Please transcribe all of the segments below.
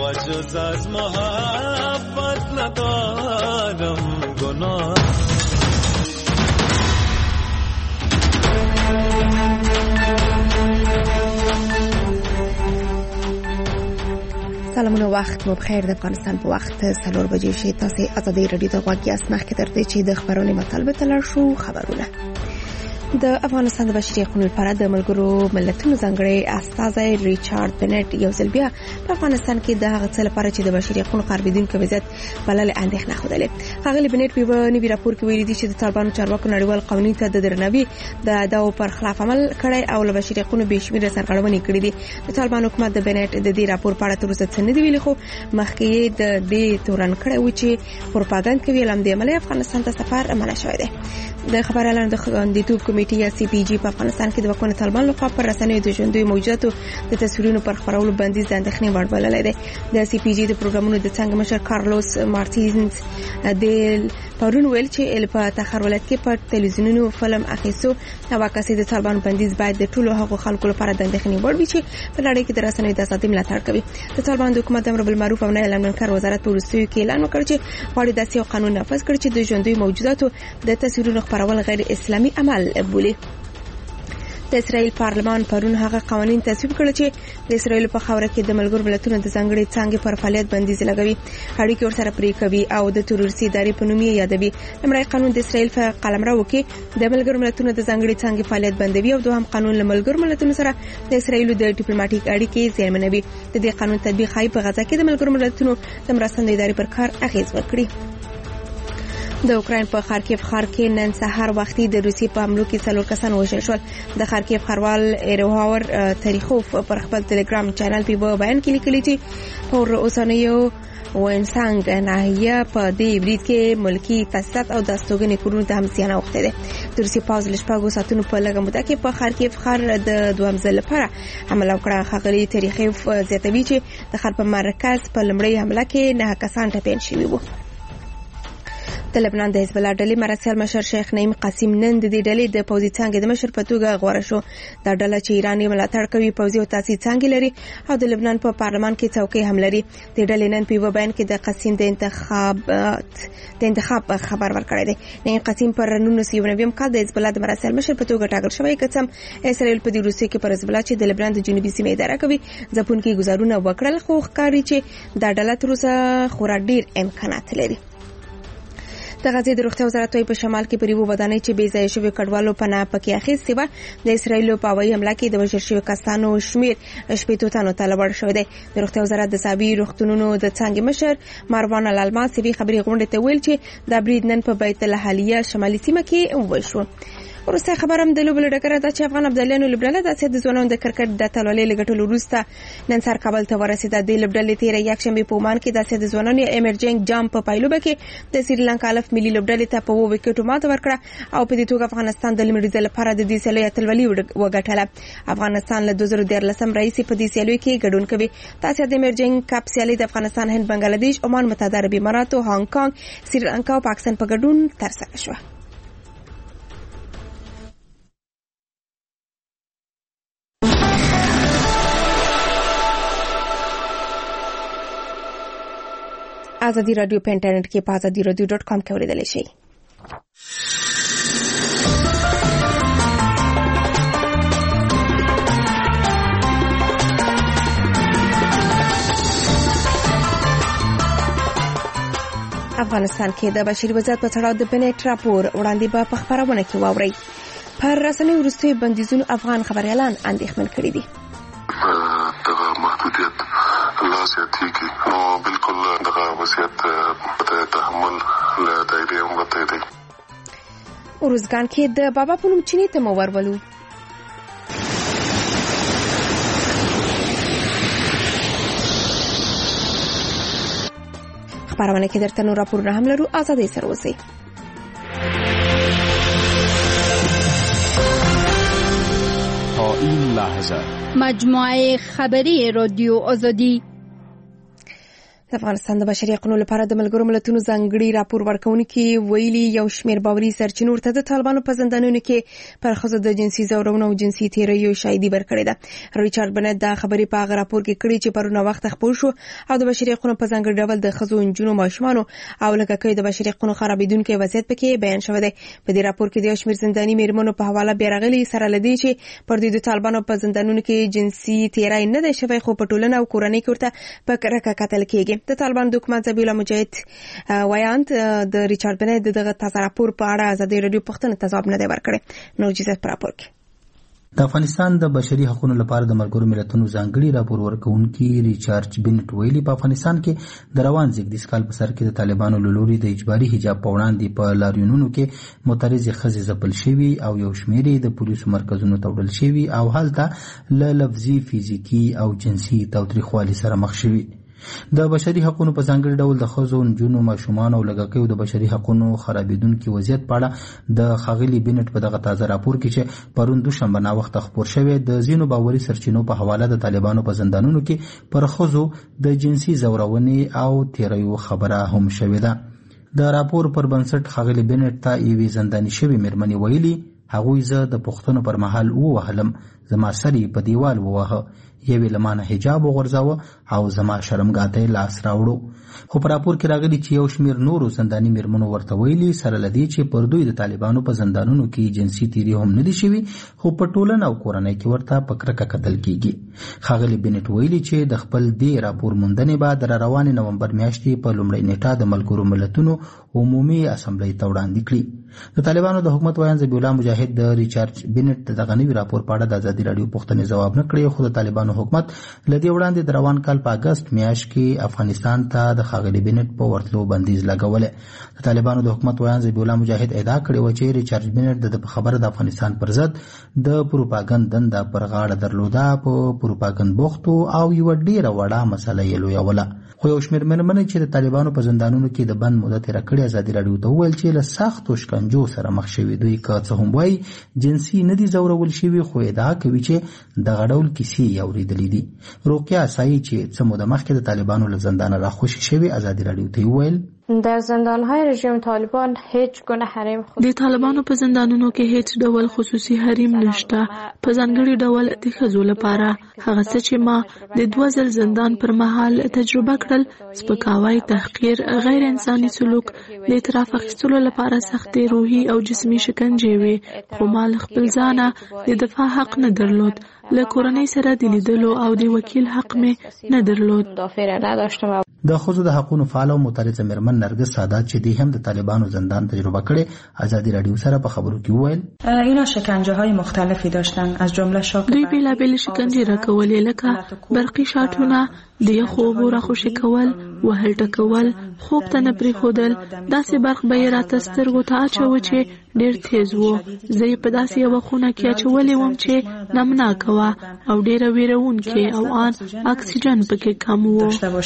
و جز از محبت ندارم گناه. سلامونه، وخت مو بخیر. د افغانستان په وخت 4 بجې شي. تاسو ازادي رادیو ته غوږ یاست. مخکې تر دې چې د خبرونې مطالبه تلل شو خبرونه. د افغانستان د بشري حقوقو لپاره د ملګرو ملتونو ځانګړي استازی ریچارډ بنټ یو ځل بیا په افغانستان کې د هغه څه لپاره چې د بشري حقوقو قربیدونکو وضعیت بلل اندېښنه خوده. هغه بنټ په نوي راپور کې ویلي دي چې د طالبانو چارواکو نړیوال قوانینو ته د درناوي د ادعاو پر خلاف عمل کړی او له بشري حقوقو به شمېر سرغړونې کړې دي. د طالبانو حکومت د بنټ د دې راپور په اړه تر اوسه څه نه دی ویلي، خو مخکې د دې تورن کړی و چې پروپاګاندا کوي لم د عملي افغانستان ته سفر منع شوی دی. د خبر اعلان د خوندیتوب کمیټې یا سی پی جی په افغانستان کې د وکونې طالبان لخوا پر رسنیو د ژوندۍ موجوداتو د تصویرونو پر خبرولو بندیز د اندېښنې وړ بللی دی. د سی پی جی د پروګرامونو د څنګه مشر کارلوس مارتینز د پرون ویل چې په تخار ولایت کې په تلویزیونونو فلم اخیستو او عکاسي د طالبان بندیز باید د ټولو هغو خلکو لپاره د اندېښنې وړ وي چې په نړۍ کې د رسنیو د ازادۍ ملاتړ کوي. د طالبان د حکومت امر بالمعروف او نهي عن المنکر وزارت په وروستیو کې اعلان وکړ چې غواړي داسې یو قانون نافذ کړي چې د ژوندۍ موجوداتو د تصویرونو خپرول غیر اسلامي عمل بولي. د اسرائیل پارلمان پرون هغه قوانين تصویب کړل چې د اسرائیل په خاوره کې د ملګرو ملتونو د ځانګړي څانګې پر فعالیت بندیز لګوي، اړیکې ورسره پرې کوي او د تروریستي ادارې په نوم یې یادوي. لمړی قانون د اسرائیل په قلمرو کې د ملګرو ملتونو د ځانګړي څانګې فعالیت بندوي او دوهم قانون له ملګرو ملتونو سره د اسرائیل د ډیپلوماټیک اړیکې زیانمنوي. د دې قانون تطبیق خای په غزا کې د ملګرو ملتونو د مرستندوی ادارې پر کار اغیز وکړي. د اوکراین په خارکیف ښار کې نن سهار وختي د روسي په حملو کې 4 کسان وژل شول. د خارکیف ښاروال ایروهاور تاریخوف پر خپل ټلګرام چینل په بیان کې لیکلي چې پر اوسنیو وینسانګ ناحیه په دې برید کې ملکی تاسیسات او دستوګنې کورونه ته هم زیان اوخته دي. د روسي پاوز لشپاګو ساتونو په لږه موده کې په خارکیف ښار د دوهم ځل لپاره حمله وکړه. خغلی تاریخوف زیاتوي چې د ښار په مرکز په لمړی حمله کې 9 کسان ټپیان شوي وو. د لبنان د حزب الله ډلې مرکزیال مشر شیخ نعیم قاسم نن د دې ډلې د پوځي څانګې د مشر په توګه غوړه شو. دا ډله چې ایران یې ملاتړ کوي پوځي او تاسیسي څانګې لري او د لبنان په پارلمان کې څوکۍ هم لري. د ډلې نن په بیان کې د قاسم د انتخاب خبر ورکړی دی. نعیم قاسم پر 1999 کال د حزب الله د مرکزیال مشر په توګه ټاکل شوی، قسم اسرائیل په دې روسیه کې پر حزب الله چې د لبنان د جنوبي سیمې اداره کوي ځپونکي گزارونه وکړل، خو ښکاري چې دا ډله تر اوسه خورا ډیر امکانات لري. د غزې د روغتیا وزارت په شمال کې پریوو ودانۍ چې بې ځای شوی کډوالو پناه پکې اخیستې و. د اسرائیل په هوایي حمله کې د وژل شوي کسانو شمیر 80 تنو ته لوړ شوی دی. د روغتیا وزارت د سابي روغتونونو د څنګه مشر مروان الالماسي خبري غونډه ته ویل چې د برید نن په بیت الحلیه شمالي سیمه کې وشو. ورسته خبرم د لوبل ډګر د چې افغان عبدالله لوبډاله د سید ځوانانو د کرکټ د تلولې لګټلو وروسته نن سر کابل ته ورسېده. د لوبډالې تیر یک شنبه په عمان کې د سید ځوانانو ایمرجنګ جام په پایلوبه کې د سریلانکا الف ملي لوبډالې ته په 2 وکټو ماته ورکړه او په دې توګه افغانستان د لمړي لپاره د دې سیالۍ اتلولي وګټله. افغانستان له 2013 راهیسې په دې سیالۍ کې ګډون کوي. تاسو د ایمرجنګ کپ سیالۍ د افغانستان، هند، بنگلاديش، عمان، متحده عربي امارات، هانګ کانګ، سریلانکا او پاکستان په ګډون ترسره شوه. ازادي رادیو په انټرنیټ کې په azadiradio.com کې اوریدل شي. افغانستان کې د بشري وضعیت په تړاو د بنټ راپور وړاندې به په خبرونه کې واوري. پر رسنیو وروستي بندیزونو افغان خبريالان اندېښمن کړي دي. دغه محدودیت لا زیاتېږي نو بالکل دغه وضعیت په تحمل له دایرې وته دی. ورزګان کې د بابا په نوم چینی ته مو ورولو. خبرونه کې درته نور راپورونه هم لرو. آزادۍ سره اوسئ. تا این لحظه مجموعه خبری رادیو آزادی د افغانستان د بشري حقوقو لپاره د ملګرو ملتونو ځانګړي راپور ورکونکي ویلي یو شمېر باوري سرچینو ورته د طالبانو په زندانونو کې پر ښځو د جنسي ځورونو او جنسي تیریو شاهدي ورکړې ده. ریچارډ بنټ دا خبرې په هغه راپور کې کړې چې پرونه وخت خپور شو او د بشري حقوقو په ځانګړي ډول د ښځو، نجونو، ماشومانو او لږکیو د بشري حقوقو خرابېدونکي وضعیت پکې بیان شوی دی. په دې راپور کې د یو شمېر زنداني میرمنو په حواله بیا راغلي سره لدی چې پر دوی د طالبانو په زندانونو کې جنسي تیری نه دی شوی، خو په ټولنه او کورنۍ کې ورته په کرکه کتل کېږي. د طالبان د حکومت ذبیح مجاهد وایاند د ریچارډ بنټ دغه تازه راپور په اړه ازادي رادیو پښتنو ته ځواب نه دی ورکړی. نو جزیات پر راپور کې د افغانستان د بشري حقوقو لپاره د ملګرو ملتونو ځانګړي راپور ورکونکي ریچارډ بنټ ویلي په افغانستان کې د روان زیږدیز کال په سر کې د طالبانو له لوري د اجباري حجاب په وړاندې په لاریونونو کې معترضې ښځې ځپل شوي او یو شمېر د پولیسو مرکزونو ته وړل شوي او هلته له لفظي، فزیکي او جنسي تاوتریخوالي سره مخ شوي. د بشري حقوقو په ځانګړي ډول د ښځو، نجونو، ماشومانو او لږکیو د بشري حقوقو خرابېدونکي وضعیت په اړه د ښاغلي بنټ په دغه تازه راپور کې چې پرون دوشنبه ناوخته خپور شوی د ځینو باوري سرچینو په حواله د طالبانو په زندانونو کې پر ښځو د جنسي ځورونې او تیریو خبره هم شوې ده. د راپور پر بنسټ ښاغلي بنټ ته یوې زنداني شوې میرمنې ویلي، هغوی زه د پوښتنو پر مهال ووهلم، زما سر یې په دیوال ووهه، یوې له مانه حجاب وغورځاوه او زما شرمګاه ته لاس راوړو. خو په راپور کې راغلي چې یو شمېر نورو زنداني میرمنو ورته ویلي سره له دې چې پر دوی د طالبانو په زندانونو کې جنسي تیری هم نه دي شوي، خو په ټولنه او کورنۍ کې ورته په کرکه کتل کېږي. ښاغلي بنټ ویلي چې د خپل دې راپور موندنې به د روانې نومبر میاشتې په لومړۍ نیټه د ملګرو ملتونو عمومي اسمبلۍ ته وړاندې کړي. د طالبانو د حکومت ویان ذبیح مجاهد د ریچارډ بنټ دغه نوي راپور په اړه د ازادي رادیو پوښتنې ځواب نه کړی، خو د طالبانو حکومت له دې وړاندې د روان کال په اګست میاشت کې افغانستان ته د ښاغلي بنټ په ورتلو بندیز لګولی. د طالبانو د حکومت ویان ذبیح مجاهد ادعا کړې وه چې ریچارډ بنټ د خبره د افغانستان پر ضد د پروپاګند دنده پر غاړه درلوده، په پروپاګند بوختو او یوه ډېره وړه مسله یې لویوله. خو یو شمېر میرمنې چې د طالبانو په زندانونو کې د بند موده تېره کړې ازادي راډیو ته وویل چې له سختو شکنجو سره مخ شوي. دوی که څه هم وایي جنسي نه دي ځورول شوي، خو ادعا کوي چې دغه ډول کیسې یې اورېدلې دي. روقیه اسایي چې څه موده مخکې د طالبانو له زندانه راخوشي شوې ازادي راډیو ته وویل در زندانهای رژیم طالبان هیچ گونه حریم د طالبانو په زندانونو کې هیڅ ډول خصوصي حریم نشته. په ځانګړي ډول د ښځو لپاره هغه څه چې ما د 2 ځل زندان پر مهال تجربه کړل، سپکاوی، تحقیر، غیر انساني سلوک، د اعتراف اخیستلو لپاره سختې روحي او جسمي شکنجې وې. خو ما له خپل ځانه د دفاع حق نه درلود، له کورنۍ سره د لیدلو او د وکیل حق مې نه درلود. د ښځو د حقوقو فعال او معترضه میرمن نرګس سادات چې دی هم د طالبانو زندان تجربه کړي ازادي رادیو سره په خبرو کې وویل اینا شکنجه های مختلفی داشتن، از جمله شاک دوی بیلابیل شکنجې راکولې، لکه برقي شاټونه، د یخو اوبو راخوشي کول، وهل ټکول، خوب ته نه پرېښودل. داسې برق به یې راته سترګو ته اچوه چې ډېر تیز و. زه یې په داسې یوه خونه کې اچولې وم چې نمناکه وه او ډېره ویرونکې او ان اکسیجن پکې کم و.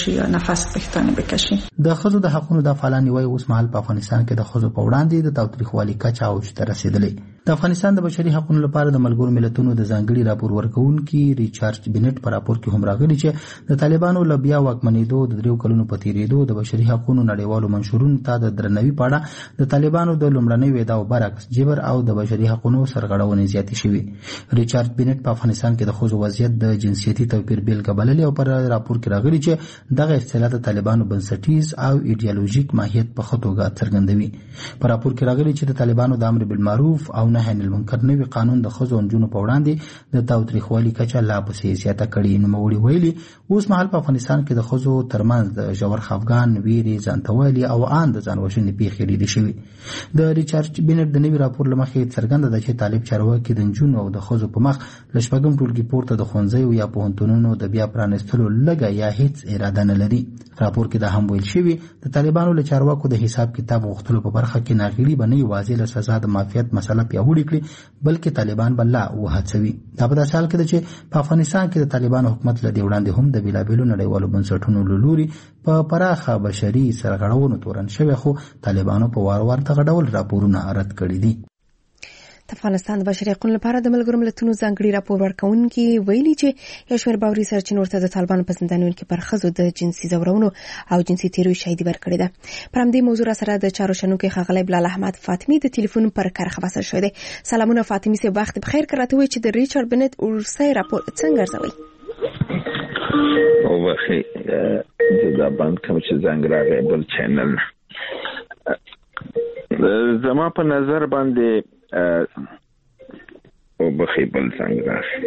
د ښځو د حقونو د فعالان وایي اوس مهال په افغانستان کې د ښځو په وړاندې د تاوتریخوالي کچه اوج ته رسېدلې. د افغانستان د بشري حقوقو لپاره د ملګرو ملتونو د ځانګړي راپور ورکونکي ریچارډ بنټ په راپور کې هم راغلي چې د طالبانو له بیا واکمنېدو د 3 کلونو په تېرېدو د بشري حقوقو نړیوالو منشورونو ته د درناوي په اړه د طالبانو د لومړنۍ وعدو برعکس جبر او د بشري حقوقو سرغړونې زیاتې شوې. ریچارډ بنټ په افغانستان کې د ښځو وضعیت د جنسیتي توپیر بیلګه بللې او پر راپور کې راغلي چې دغه اصطلاح د طالبانو بنسټیز او ایډیالوژیک ماهیت په ښه توګه څرګندوي. په راپور کې راغلي چې د طالبانو د امر بالمعروف او نهي عن المنکر نوي قانون د ښځو او نجونو په وړاندې د تاوتریخوالي کچه لا پسې زیاته کړې. نوموړي ویلي اوس مهال په افغانستان کې د ښځو ترمنځ د ژور خفګان، ویرې، ځانتوالي او ان د ځان وژنې پیښې ډېرې شوي. د ریچارډ بنټ د نوي راپور له مخې څرګنده ده چې طالب چارواکي د نجونو او د ښځو په مخ له 4م ټولګي پورته د ښوونځیو یا پوهنتونونو د بیا پرانیستلو لږه یا هیڅ اراده نه لري. راپور کې دا هم ویل شوي د طالبانو له چارواکو د حساب کتاب غوښتلو په برخه کې ناغېړي به نه یوازې له سزا د معافیت مسله پیاوړې کړي، بلکې طالبان به لا وهڅوي. دا په داسې حال کې ده چې په افغانستان کې د طالبانو حکومت له دې وړاندې هم د بېلابېلو نړیوالو بنسټونو له لوري په پراخه بشري سرغړونو تورن شوی، خو طالبانو په وار وار دغه ډول راپورونه رد کړي دي. د افغانستان د بشري حقوقو لپاره د ملګرو ملتونو ځانګړي راپور ورکونکي ویلي چې یو شمېر باوري سرچینو ورته د طالبانو په زندانونو کې پر ښځو د جنسي ځورونو او جنسي تیروي شاهدي ورکړې ده. پر همدې موضوع سره د چارو شنونکي ښاغلی بلال احمد فاطمي د ټلیفون پر کرښه وصل شوی دی. سلامونه فاطمي صاحب، وخت بخیر. کراته وی چې د ریچارډ بنت اورسای راپور څنګه ارزوي؟ او واخی دا باندې کوم چې څنګه راغی بل چینل زما په نظر باندې او بخی بل څنګه راغی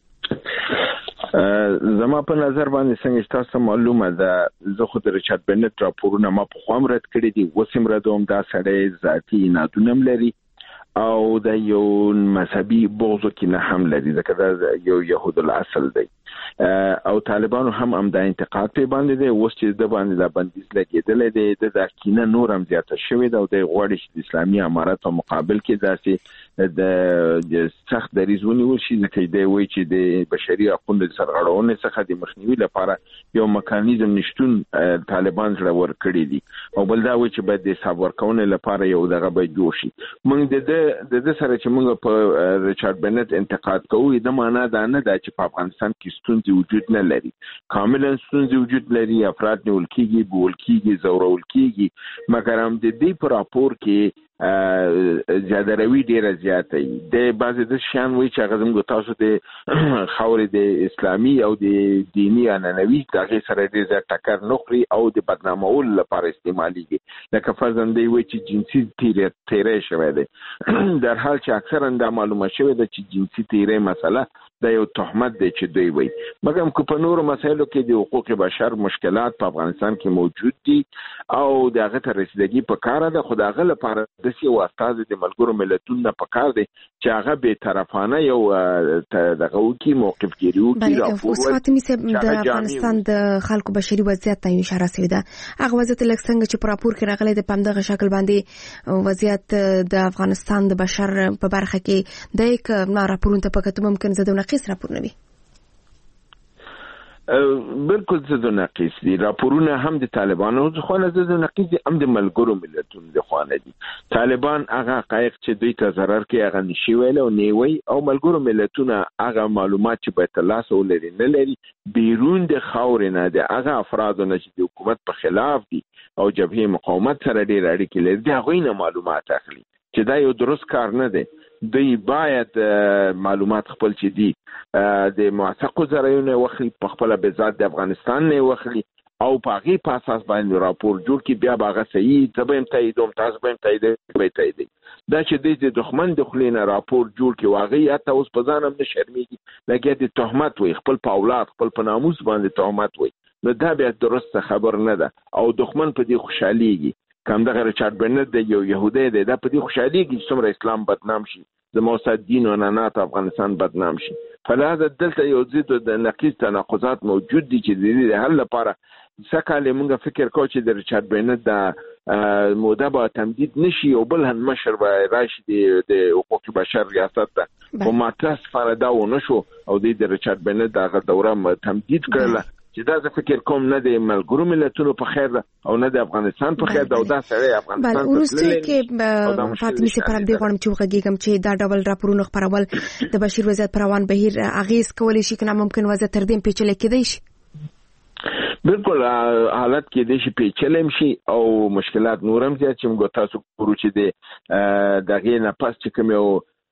زما په نظر باندې څنګه تاسو معلومه ده زه خو د ریچارډ بنت راپورونه ما په خوام رد کړی دي، وسیم ردوم دا سړی ذاتی نادونم لري او د یو مذهبي بغض کې نه هم لري، ځکه دا یو يهود الاصل دی او طالبانو هم دا انتقاد په باندې دی. اوس چې د باندې لا بندیز لګیدل دی د کینه نور هم زیاته شوې ده او د غوړې د اسلامي امارات په مقابل کې داسې د سخت دریزونی ورشي، ځکه دی وایي چې د بشري حقوقو د سرغړونې څخه د مخنیوي لپاره یو میکانیزم نشټون طالبان سره ورکړي دي او بل دا وایي چې باید د حساب ورکونې لپاره یو دغه به جوړ شي. موږ د سره چې موږ په ریچارډ بنت انتقاد کوو د معنا دا نه ده چې په افغانستان کې ستونزې وجود نه لري، کاملا ستونزې وجود لري، افراد نیول کېږي، بول کېږي، زورول کېږي، مګر هم د دې په راپور کې زیاده روي ډیره زیاته وي. د بعضې د شیان وایي چې هغه زموږ تاسو د خاورې د اسلامي او د دیني عنعنوي د هغې سره ډېر زیات ټکر نه خوري او د بدنامولو لپاره استعمالیږي. لکه فرضاً دی وایي چې جنسي تیری شوی دی، در حال چې اکثرا دا معلومه شوې ده چې جنسي تیری مسله دا یو تهمت دی چې دوی وایي. مګر که په نورو مسایلو کې د حقوق بشر مشکلات په افغانستان کې موجود دي او د هغه ته رسیدګي پکاره ده، خو د هغه لپاره داسې یو استازی د ملګرو ملتونو نه پکار دی چې هغه بې طرفانه یو دغه وکړي، موقف ګیري وکړي. اوس فاطمي صاحب د افغانستان د خلکو بشري وضعیت ته اشاره شوې ده، هغه وضعیت لکه څنګه چې په راپور کې راغلی د په همدغه شکل باندې وضعیت د افغانستان د بشر په برخه کې دی که راپورونه ته پکې ممکن زده ناقص راپور نه وي؟ بالکل زده ناقص دي راپورونه، هم د طالبانو ځخونه زده ناقص دي، هم د ملګرو ملتونو ځخونه دي. طالبان هغه حقایق چې دوی ته ضرر کوي هغه نشي ویل او نه وی، او ملګرو ملتونو هغه معلومات چې بیت الله سره لري نه لري، بیرون د خاورې نه دي هغه افراد نه چې د حکومت په خلاف دي او جبهه مقاومت سره ډېر اړیکې لري، دا غوینه معلومات اخلي چې دا یو درست کار نه دی. دوی باید معلومات خپل چې دي د موثقو ذرایعو واخلي، په خپل به ذات د افغانستان نه واخلي او په هغې په اساس باندې راپور جوړ کړي، بیا به هغه صحیح زه به یم تاییدوم، تاسو به یم تاییدوي. دا چې دوی د دښمن د خولې نه راپور جوړ کړي او هغې حتی اوس په ځان هم نه شرمېږي، لکه د تهمت وایي، خپل په اولاد خپل په ناموس باندې تهمت وایي، نو دا بیا درسته خبر نه ده او دښمن په دې خوشحالېږي. کم دغه ریچارډ بنت د یو يهودي دی، دا په دې خوشحالېږي چې څومره اسلام بدنام شي، د موساد دین و عنعنات افغانستان بدنام شي. فلهذا دلته یو ضد د نقیض تناقضات موجود دي چې د دې حل لپاره سکهاله موږ فکر کوو چې د ریچارډ بنت د موده به تمدید نشي او بل هم مشر به راشي د حقوق بشر ریاست ته، خو متاسفانه دا ونه شو او د ریچارډ بنت دغه دوره تمدید کړله چې دا زه فکر کوم نه د ملګرو ملتونو په خیر ده او نه د افغانستان په خیر ده او دا سړی افغانستان ته وروسته کې فاطمه صاحب پر دې غواړم چې وغږیږم چې دا ډول راپورونه خپرول د بشیر وضعیت پر روان بهیر اغیز کولی شي که نه ممکن وضعیت تر دې پیچلی کېدی شي؟ بالکل حالت کې د شي پیچلم شي او مشکلات نورم زیات چې موږ تاسو ګورو چې د دغه نه پس چې کوم یو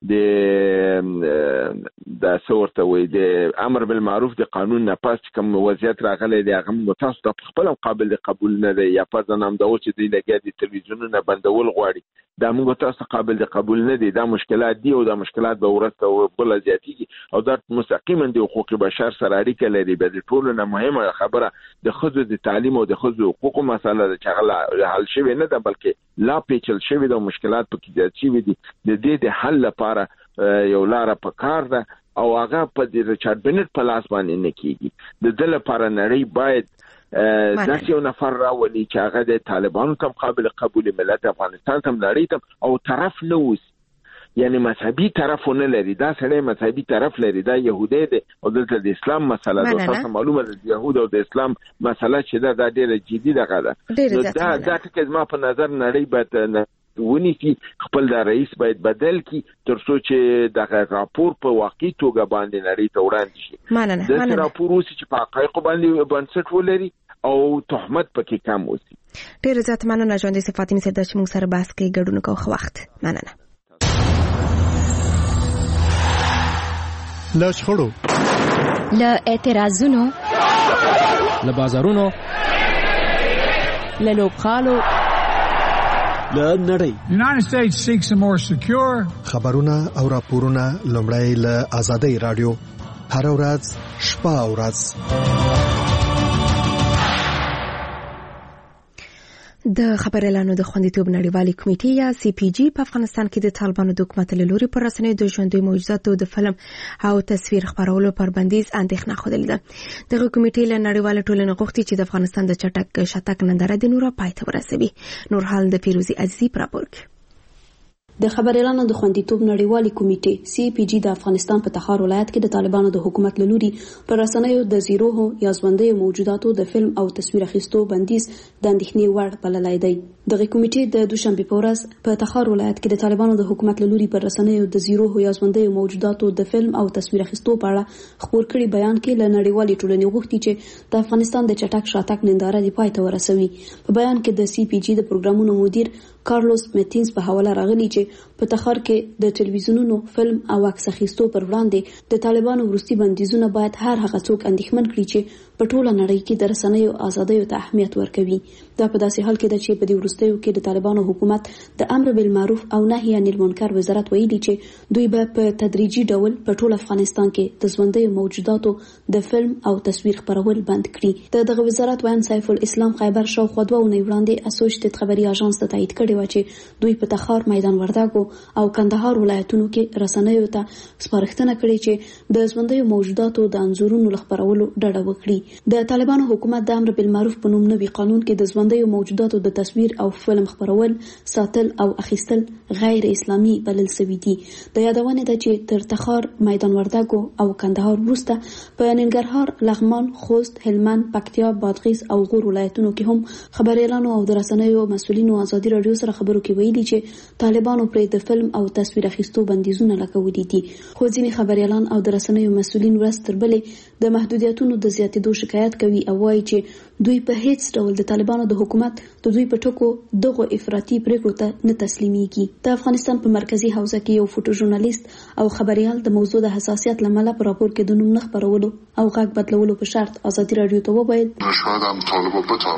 د صورت وي د امر بالمعروف د قانون نه پاس کوم وضعیت راغلی دی هغه متاسف د خپل قابل قبول نه دی، یا په ځنام دا چې دی لګیا د تلویزیونونو بندول غواړي، دا موږ تاسو قابل قبول نه دی. دا مشکلات دي او دا مشکلات به ورسته بل زیاتېږي او دا مستقیما د حقوق بشر سره اړیکه لري. به د ټولو نه مهمه خبره د ښځو د تعلیم او د ښځو حقوقو مسله ده چې هغه حل شوې نه ده بلکې لا پیچل شوې ده او مشکلات پکې زیات شوي دي. د دې د حل لپاره یو لاره په کار ده او هغه په ریچارډ بنت په لاس باندې نه کېږي. د دې لپاره نړۍ باید داسې یو نفر راولي چې هغه د طالبانو ته قابل قبول ملت افغانستان ته نړۍ ته او طرف نه اوسي، یعنی مذهبي طرف نه لري. دا سړی مذهبي طرف لري، دا يهودي دی او دلته د اسلام مسله ده. تاسو معلومه ده يهود او د اسلام مسله چې دا ډېره جدي ده. دا ټکي ما په نظر نړۍ باید ونیسي خپل د رئیس باید بدل کی ترڅو چې د راپور په واقعي توګه باندې نړۍ ته وړاندې شي د راپور اوسې چې په حقایقو باندې بنسټ ولري او تهمت پکې کم اوسي. ډېر زیات مننه ژوندۍ سي فاطمه سره چې موږ سره بحث کوي ګډون کوو. خو وخت مننه. له شخړو، له اعتراضونو، له بازارونو، له لوبغالو، له نړۍ. United States seeks a more secure. خبرونه او راپورونه لومړی له آزادۍ رادیو هر ورځ شپه او ورځ. د خبريالانو د خوندیتوب نړیوالې کمیټې یا سی پی جی په افغانستان کې د طالبانو د حکومت له لوري پر رسنیو د ژوندۍ موجوداتو د فلم او تصویر خپرولو پر بندیز اندېښنه خوده ده. دغه کمیټې له نړیوال ټولنې غوښتي چې د افغانستان د چټک شاتګ ننداره د نورو پای ته ورسوي. نور حال د فیروزي عزیزی پر راپور. د خبريالانو د خوندیتوب نړیوالې کمیټې سی پی جی د افغانستان په تخار ولایت کې د طالبانو د حکومت له لوري پر رسنیو د زیروه یا ژوندۍ موجوداتو د فلم او تصویر اخیستو بندیز د اندېښنې وړ بللی دی. دغه کمیټې د دوشنبه په ورځ په تخار ولایت کې د طالبانو د حکومت له لوري پر رسنیو د زیروه یا ژوندۍ موجوداتو د فلم او تصویر اخیستو په اړه خبر کړي بیان کې له نړیوالې ټولنې غوښتي چې د افغانستان د چټک شاتګ ننداره د پای ته ورسوي. په بیان کې د سی پی جی د پروګرامونو مدیر کارلوس میتینز په حواله راغلی چې په تخار کې د ټلویزیونونو فلم او عکس اخیستو پر وړاندې د طالبانو وروستي بندیزونه باید هر هغه څوک اندېښمن کړي چې په ټوله نړۍ کې د رسنیو ازادۍ ته اهمیت ورکوي. دا په داسې حال کې ده چې په دې وروستیو کې د طالبانو حکومت د امر بالمعروف او نهي عن المنکر وزارت ویلي چې دوی به په تدریجي ډول په ټول افغانستان کې د ژوندۍ موجوداتو د فلم او تصویر خپرول بند کړي. دغه وزارت وایي سیف الاسلام خیبر شاوخوا 2 اونۍ وړاندې اسوشیټډ خبري اژانس ته تایید کړی و چې دوی په تخار، میدان وردګو او کندهار ولایتونو کې رسنیو ته سپارښتنه کړې چې د ژوندۍ موجوداتو د انځورونو خپرولو ډډه وکړي. د طالبانو حکومت د امر بالمعروف په نوم نوي قانون کې د ژوندۍ موجوداتو د تصویر او فلم خپرول، ساتل او اخیستل غیر اسلامي بلل شوی دي. د یادونه ده چې تر تخار، میدان وردګو او کندهار وروسته په ننګرهار، لغمان، خوست، هلمند، پکتیا، بادغیس او غور ولایتونو کې هم خبريالانو او د رسنیو مسؤلینو ازادي رادیو سره خبرو کې ویلي چې طالبانو پر د فلم او تصویر اخیستو بندیزونه لګولي دي. خو ځینې خبريالان او د رسنیو مسؤلین ورځ تر بلې د محدودیتونو د زیاتېدو شکایت کوي او وایي چې دوی په هیڅ ډول د طالبانو د حکومت د دوی په ټکو دغه افراطي پریکړو ته نه تسلیميږي. د افغانستان په مرکزی حوزه کې یو فوټو ژورنالیست او خبريال د موضوع د حساسیت لامل په راپور کې د نوم نه خبرولو او غږ بدلولو په شرط ازادي رادیو ته وویل شاید هم طالبا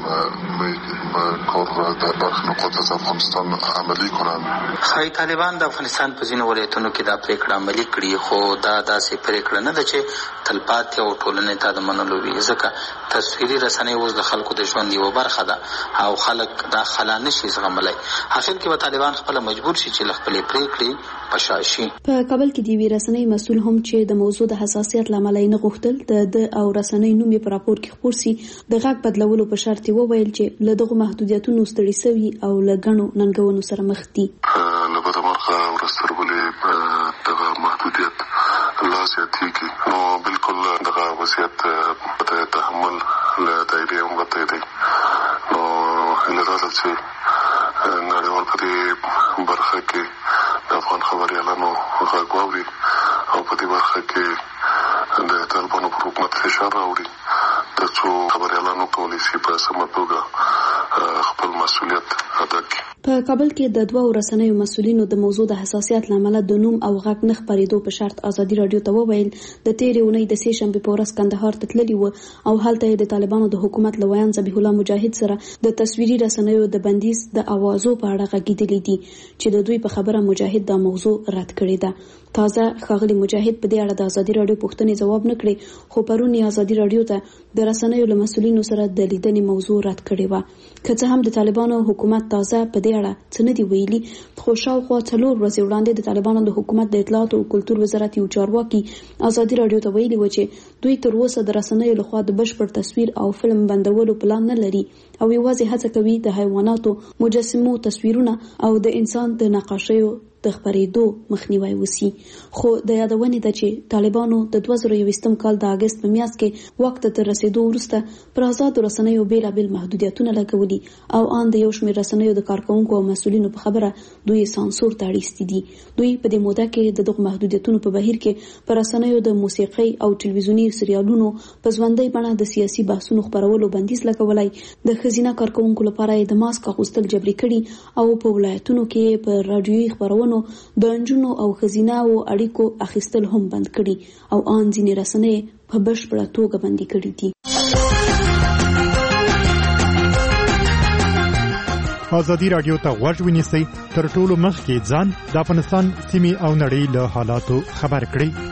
بتوانه کار را در برخی نقاط از افغانستان عملی کنند. خای طالبان د افغانستان په ځینو ولایتونو کې دا پریکړه عملي کړي، خو دا داسې پریکړه نه ده چې تلپاتې او ټولنې ته د منلو وي، ځکه تصویري رسنۍ اوس د خلکو د ژوند یوه برخه ده او خلک دا خلا نشي زغملی. اخر کې به طالبان خپله مجبور شي چې له خپلې پریکړې په شا شي. په کابل کې د یوې رسنۍ مسؤل هم چې د موضوع د حساسیت له امله یې نه غوښتل د او رسنۍ نوم یې په راپور کې خپور سي، د غږ بدلولو په شرط یې وویل چې له دغو محدودیتونو ستړي سوي او له ګڼو ننګونو سره مخ دي. له بده مرغه ورځ تر بلې دغه محدودیت لا زیاتېږي، نو بالکل دغه وضعیت د تحمل له دایرې هم وتی دی. نو هیله دا ده چې نړیوال په دې برخه کې د افغان خبریالانو غږ واوري او په دې برخه کې د طالبانو پر حکومت فشار راوړي ترڅو خبریالانو کولی شي په سمه توګه خپل مسؤلیت ادا کړي. په کابل کې د 2 رسنیو مسؤلینو د موضوع د حساسیت لامل د نوم او غږ نه خبرېدو په شرط ازادي رادیو ته وویل د تیرې اونۍ د سې شنبې په ورځ کندهار ته تللي و او هلته د طالبانو د حکومت لویان ذبیح الله مجاهد سره د تصویري رسنیو د بندیز د اوازو په اړه غږیدلي دي چې د دوی په خبره مجاهد دا موضوع رد کړې ده. تازه ښاغلي مجاهد په دې اړه د ازادي رادیو پوښتنې ځواب نه کړې، خو پرون یې ازادي رادیو ته د رسنیو له مسؤلینو سره د لیدنې موضوع رد کړې وه. که څه هم د طالبانو حکومت تازه په دې اړه څه نه دي ویلي، خو شاوخوا 4 ورځې وړاندې د طالبانو د حکومت د اطلاعات او کلتور وزارت یو چارواکي ازادي رادیو ته ویلي و چې دوی تر اوسه د رسنیو لخوا د بشپړ تصویر او فلم بندولو پلان نه لري او یوازې هڅه کوي د حیواناتو، مجسمو تصویرونه او د انسان د نقاشیو د خبرېدو مخنیوي وسی. خو د یادونې ده چې طالبانو د 2021 کال د اگست په میاشت کې واک ته رسیدو وروسته پر آزاد رسنیو بیلابل محدودیتونه لګولي او ان د یو شمېر رسنیو د کارکونکو او مسؤلینو په خبره دوی سانسور ته اړیستي دي. دوی په دې موده کې د دغه محدودیتونو په بهیر کې پر رسنیو د موسیقي او ټلویزیونی سریالونو په ژوندۍ بڼه د سیاسي بحثونو خبرولو بندیز لګولای، د خزینه کارکونکو لپاره د ماسک اغوستل جبري کړي او په ولایتونو کې په رادیوي خبرونو د انجونو او خزینه او اړیکو اخیستل هم بند کړي او ان ځینې رسنۍ په بشپړه توګه بندي کړي دي. ازادي رادیو ته غوږ ونیسئ، تر ټولو مخکې ځان د افغانستان سیمې او نړۍ له حالاتو خبر کړئ.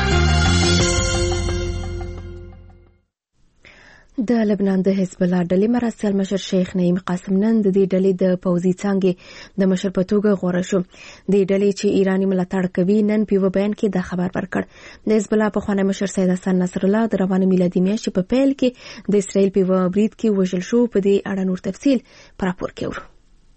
د لبنان د حزب الله ډلې مرستیال مشر شیخ نعیم قاسم نن د دې ډلې د پوځي څانګې د مشر په توګه غوړه شو. د ډلې چې ایرانی ملاتړ کوي نن په بیان کې د خبر ورکړ. د حزب الله پخوانی مشر سید حسن نصر الله د روانه میلادي میاشتې په پیل کې د اسرائیل په برید کې وژل شو. په دې اړه نور تفصیل پر راپور کې ورو.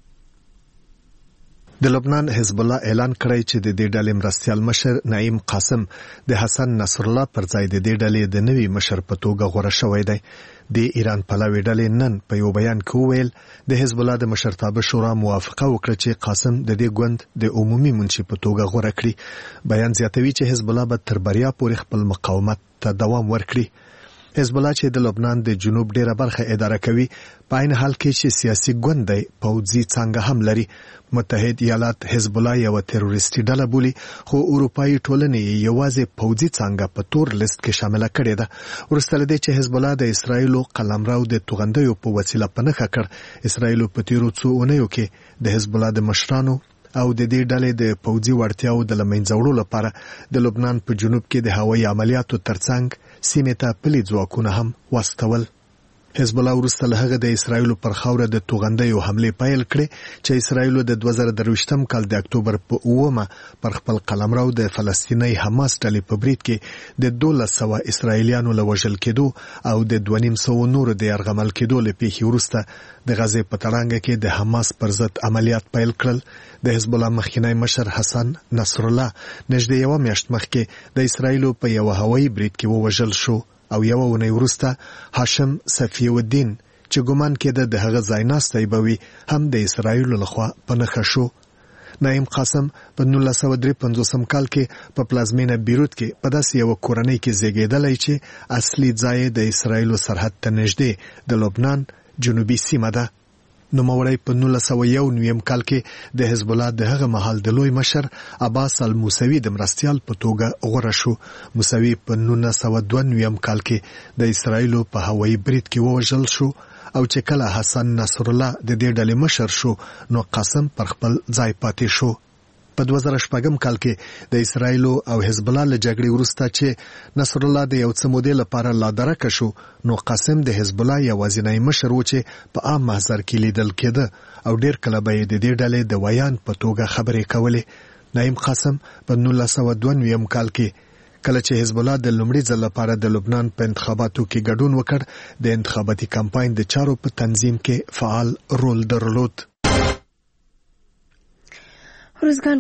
د لبنان حزب الله اعلان کړی چې د دې ډلې مرستیال مشر نعیم قاسم د حسن نصر الله پر ځای د دې ډلې د نوي مشر په توګه غوړه شوی دی. د ایران پلوي ډلې نن په یو بیان کې وویل د حزب الله د مشرتابه شورا موافقه وکړه چې قاسم د دې ګوند د عمومي منشي په توګه غوړه کړي. بیان زیاتوي چې حزب الله به تر بریا پورې خپل مقاومت ته دوام ورکړي. حزب الله چې د لبنان د جنوب ډیره برخه اداره کوي، په عین حال کې چې سیاسي ګوند دی پوځي څنګه هم لري. متحد ایالات حزب الله یو تروریستي ډله بولي، خو اروپایي ټولنې یوازې پوځي څنګه په تور لیست کې شامل کړي ده. ورسته لدی چې حزب الله د اسرایل قلمرو د توغندیو په وسیله پنهخه کړ. اسرایل په تیرو څو اونیو کې د حزب الله د مشرانو او د دې ډلې د پوځي وړتیاو د لمنځه وړلو لپاره د لبنان په جنوب کې د هوایي عملیاتو ترڅنګ سیمې ته پلي ځواکونه هم واستول. حزب الله وروسته له هغه د اسرایل پر خاوره د توغندیو حمله پیل کړې چې اسرایل د 2023 کال د اکتوبر په 9 پر خپل قلمرو د فلسطیني حماس ډلې په برید کې د 1200 اسرایلیانو له وژل کېدو او د 250 نور د يرغمل کېدو له پیښې وروسته د غزې په تړانګه کې د حماس پر ضد عملیات پیل کړل. د حزب الله مخکنی مشر حسن نصر الله نږدې یو میاشت مخکې د اسرایل په یو هوایي برید کې وژل شو او یو ونی وروسته هاشم صفی الدین چې ګومان کېده د هغه ځایناستي بوي هم د اسرایل لخوا پنهخه شو. نعیم قاسم په 1953 کال کې په پلازمینه بیروت کې په داسې یو کورنۍ کې زیږیدلی چې اصلي ځای د اسرایل سرحد ته نږدې د لبنان جنوبي سیمه ده. نوموړی په 1901 کال کې د حزب الله د هغه مهال د لوی مشر عباس الموسوي د مرستیال په توګه غوړه شو. موسوي په 1992 کال کې د اسرایل په هوایي برید کې وژل شو او چې کله حسن نصر الله د دې ډلې مشر شو نو قاسم پر خپل ځای پاتې شو. په 2014 کال کې د اسرایل او حزب الله له جګړې وروسته چې نصر الله د یو څه مودې لپاره لادرکه شو نو قاسم د حزب الله یوازینی مشر و چې په عام محضر کې لیدل کېده او ډیر کله به د دې ډلې د ویان په توګه خبرې کولې. نعیم قاسم په 1992 کال کې کله چې حزب الله د لومړي ځل لپاره د لبنان په انتخاباتو کې ګډون وکړ د انتخاباتي کمپاین د چارو په تنظیم کې فعال رول درلود. ارزګان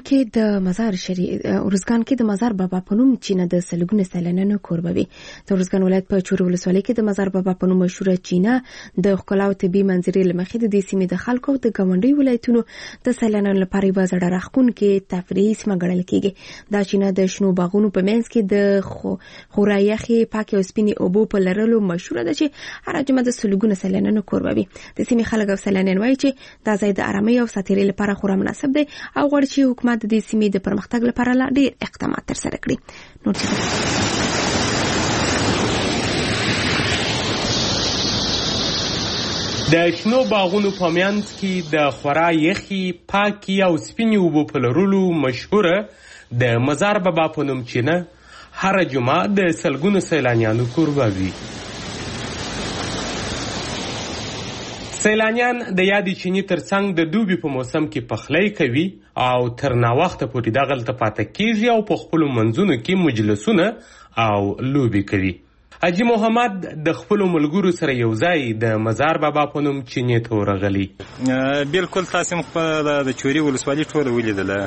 کې د مزار بابا په نوم چینه د سلګونه سیلانیانو کوربوي. د ارزګان ولایت په چور ولسوالۍ کې د مزار بابا په نوم مشهوره چینه د ښکلا او طبي منظرې لمخې د دې سیمې د خلکو او د ګاونډي ولایتونو د سیلانیانو لپاره یوه زړه راښکونکې تفریحي سیمه ګڼل کېږي. دا چینه د شنو باغونو په منځ کې د خورا یخې پاکې او سپینې اوبو په لرلو مشهوره ده چې هره جمعه د سلګونه سیلانیانو کوربوي. د سیمې خلک او سیلانیان وایي چې دا ځای د آرامۍ او ساتیرۍ لپاره خورا مناسب دی او غواړي چې حکومت د دې سیمې د پرمختګ لپاره ډېر اقدامات ترسره کړي. نور د شنو باغونو په منځ کې د خورا یخي پاکي او سپینې اوبو په لرلو مشهوره د مزار بابا په نوم چینه هر جمعه د سلګونو سیلانیانو کوربوي. سیلانیان د یادې چینې ترڅنګ د دوبي په موسم کې پخلی کوي او تر ناوخته پورې دغلته پاته کیږي او په خپلو منځونو کې مجلسونه او لوبې کوي. حاجي محمد د خپلو ملګرو سره یو ځای د مزار بابا په نوم چینې ته ورغلی. بالکل تاسې مو خپله د چوري ولسوالي ټوله ولیدله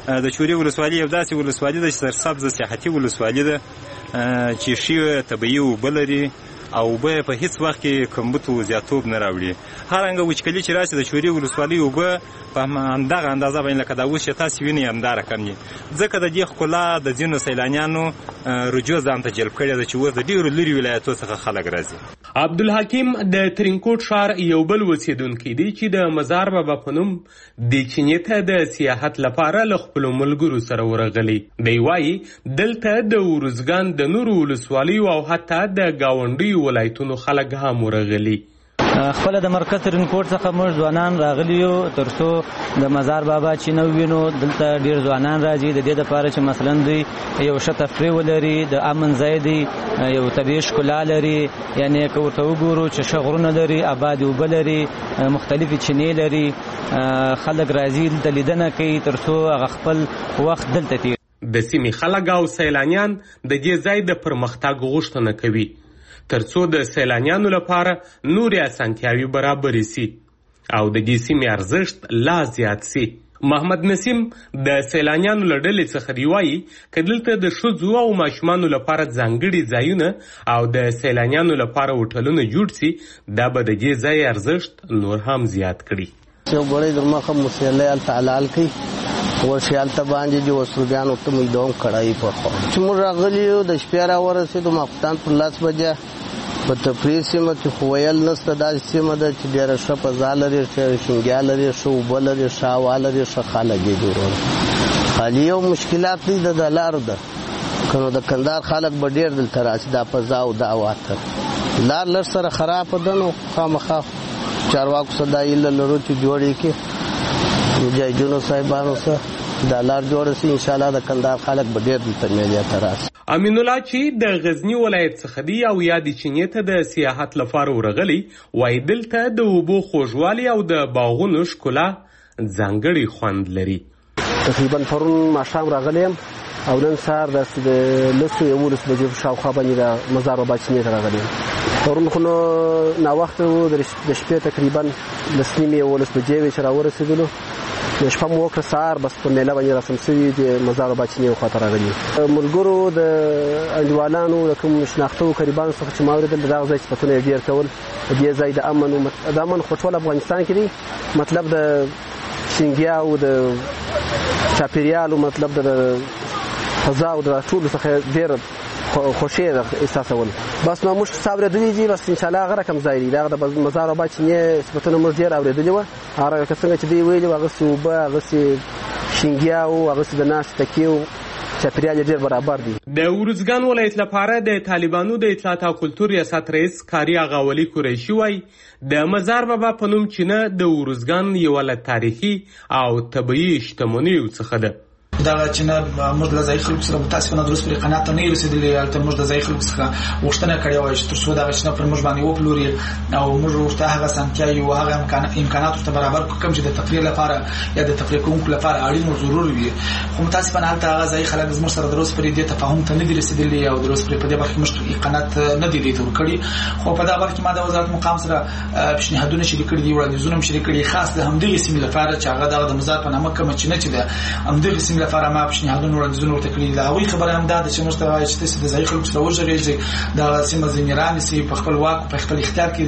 د چوري ولسوالي یو داسې ولسوالي ده چې سرسبزه سیاحتي ولسوالي ده چې ښې طبیعي اوبه لري او اوبه په هیڅ وخت کې کمبود او زیاتوب نه راوړي. هرڅنګه وچکلي چې راشي د چوري ولسوالي اوبه په همدغه اندازه باندې لکه دا اوس چې تاسو وینئ همدا رقم دي. ځکه د دې ښکلا د ځینو سیلانیانو رجوع ځان ته جلب کړی ده چې اوس د ډېرو لرې ولایتو څخه خلک راځي. عبدالحکیم د ترینکوټ ښار یو بل اوسېدونکی دی چې د مزار بابا په نوم دې چینې ته د سیاحت لپاره له خپلو ملګرو سره ورغلی. دی وایي دلته د ارزګان د نورو ولسوالیو او حتی د ګاونډیو ولایتونو خلک هم ورغلي. خپل د مرکز ترینکوټ څخه موږ ځوانان راغلي یو ترڅو د مزار بابا چې نو وینو. دلته ډیر ځوانان راځي د دې لپاره چې مثلا دوی یو ښه تفریح ولري، د امن ځای دی، یو طبیعي ښکلا لري. یعنی که ورته وګورو چې ښه غرونه لري، آبادې اوبه لري، مختلفې چینې لري، خلک راځي دلته لیدنه کوي ترڅو هغه خپل وخت دلته تیر. د سیمې خلک او سیلانیان د دې ځای د پرمختګ غوښتنه کوي ترڅو د سیلانیانو لپاره نورې اسانتیاوې برابرې سي او د دې سیمې ارزښت لا زیات سي. محمد نسیم د سیلانیانو له ډلې څخه دی وایي که دلته د ښځو او ماشومانو لپاره ځانګړي ځایونه او د سیلانیانو لپاره هوټلونه جوړ سي دا به د دې ځای ارزښت نور هم زیات کړي. یو بړی د مخه مسلې هلته حلال کوي ورشي هلته باندې چې وسلوګیانو ته موږ دوام کړی په خوا چې موږ راغلي یو د شپې راورسېدو ماخوستان پر 10 بجې په تفریح سیمه کې خو ویل نشته. داسې سیمه ده چې ډېره ښه فضا لري، ښه شینګیا لري، ښه اوبه لري، ښه هوا لري، ښه خلک یې جوړول. خالي یو مشکلات دی د لارو ده که نو د کندهار خلک به ډېر دلته راشي دا فضا او دا هوا ته. لار لږ سره خرابه ده نو خامخا چارواکو سره دا هیله لرو چې جوړ یې کړي مجاهدینو صاحبانو سره دا لار جوړه سي. انشاءالله د کندهار خلک به ډېر دلته میلې ته راشي. امین الله چې د غزنی ولایت څخه دی او یادې چینې ته د سیاحت لپاره ورغلی وایي دلته د اوبو خوږوالی او د باغونو ښکلا ځانګړی خوند لري. تقریبا پرون ماښام راغلی یم او نن سهار داسې د 11 بجې شاوخوا باندې د مزار بابا چینې ته راغلی یم. پرون خو نو ناوخته و د شپې تقریبا 10:30 بجې وې چې راورسېدلو. د شپه مو وکړه سهار بس په میله باندې رسم سوي د مزار بابا چینې خواته راغلي. ملګرو د انډیوالانو د کوم شناختو قریبانو څخه چې ما اورېدل د دغه ځای صفتونه یې ډېر کول. د دې ځای د امن خو ټول افغانستان کې دی، مطلب د شینګیا او د چاپېریال او مطلب د فضا او د ټولو څخه ډېر خوشي احساسول. بس نو موږ صبرېدلي دي بس انشاءالله هغه رقم ځای دی. دغه د مزار بابا چینې صفتونه موږ ډېر اورېدلي وه. هغه څنګه چې دوی ویلي وو هغسې اوبه، هغسې شینګیا او هغسې د ناستې تکیې و چاپېریال یې ډېر برابر دی. د ارزګان ولایت لپاره د طالبانو د اطلاعات او کلتور ریاست رئیس کاري آغا ولی قریشي وایي د مزار بابا په نوم چینه د ارزګان یوه له تاریخي او طبیعي شتمنیو څخه ده. دغه چینه موږ له ځایي خلکو سره متاسفانه درست پرې قناعت ته نه یو رسېدلي. هلته موږ د ځایي خلکو څخه غوښتنه کړې وه چې تر څو دغه چینه پر موږ باندې وپلوري او موږ ورته هغه اسانتیاوې او هغه امکانات ورته برابر کړو کوم چې د تفریح لپاره یا د تفریح کوونکو لپاره اړین او ضروري وي. خو متاسفانه هلته هغه ځایي خلک زموږ سره درست پرې دې تفاهم ته نه دي رسېدلي او درست پرې په دې برخه کې موږ قناعت نه دي لیدل کړي. خو په دغه برخه کې ما د وزارت مقام سره پیشنهادونه شریک کړي دي، وړاندیزونه هم شریک کړي خاص د همدغې سیمې لپاره چې هغه دغه د مزار په نامه کومه چینه چې ده همدغې سیمې لپاره ما پیشنهادونه وړاندیزونه ورته کړي. د هغوی خبره هم دا ده چې موږ ته وایي چې تاسې د ځایي خلکو سره وغږېږئ، دغه سیمه ځینې رانیسئ، په خپل واک په خپل اختیار کې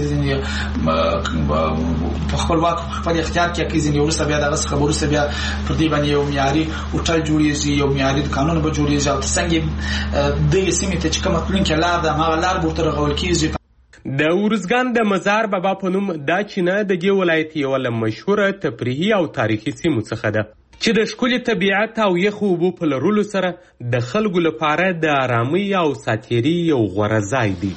په خپل واک په خپل اختیار کې کړئ. ځینې وروسته بیا دغه څخه وروسته بیا پر دې باندې یو معیاري هوټل جوړېږي، یو معیاري قانون به جوړېږي او څنګه دغې سیمې ته چې کومه تلونکې لار ده هماغه لار به ورته رغول کېږي. د ارزګان د مزار بابا په نوم دا چینه د دې ولایت یوه له مشهوره تفریحي او تاریخي سیمو څخه ده چې د ښکلي طبیعت او یخو اوبو په لرلو سره د خلکو لپاره د آرامۍ او ساتیري یو غوره ځای دی.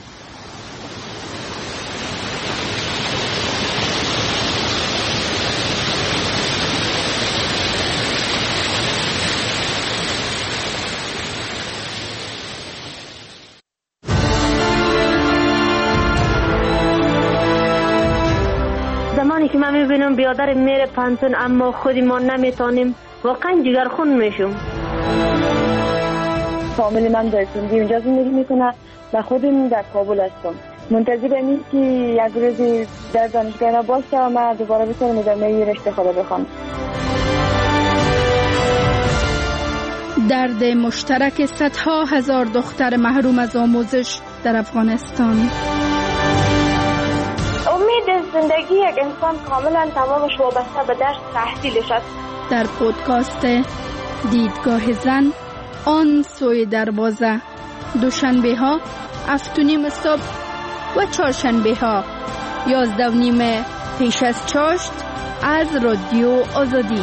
زمانی که من میبینم بیادر میره پانتون اما خودی ما نمیتانیم واقعا جگرخون میشم. فامیلی من در سندی اونجا زندگی میکنه و خودم در کابل هستم. منتظرم این که یک روزی در دانشگاه باشم و دوباره بتونم ادامه رشته خود بخوام. درد مشترک صدها هزار دختر محروم از آموزش در افغانستان. امید زندگی یک انسان کاملا تمامش وابسته به درس تحصیلش است. در پودکاست دیدگاه زن آن سوی دروازه، دوشنبه ها 7:30 صبح و چهارشنبه ها 11:30 پیش از چاشت از رادیو آزادی.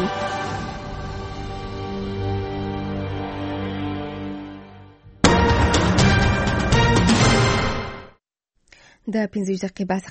د 15 دقیقې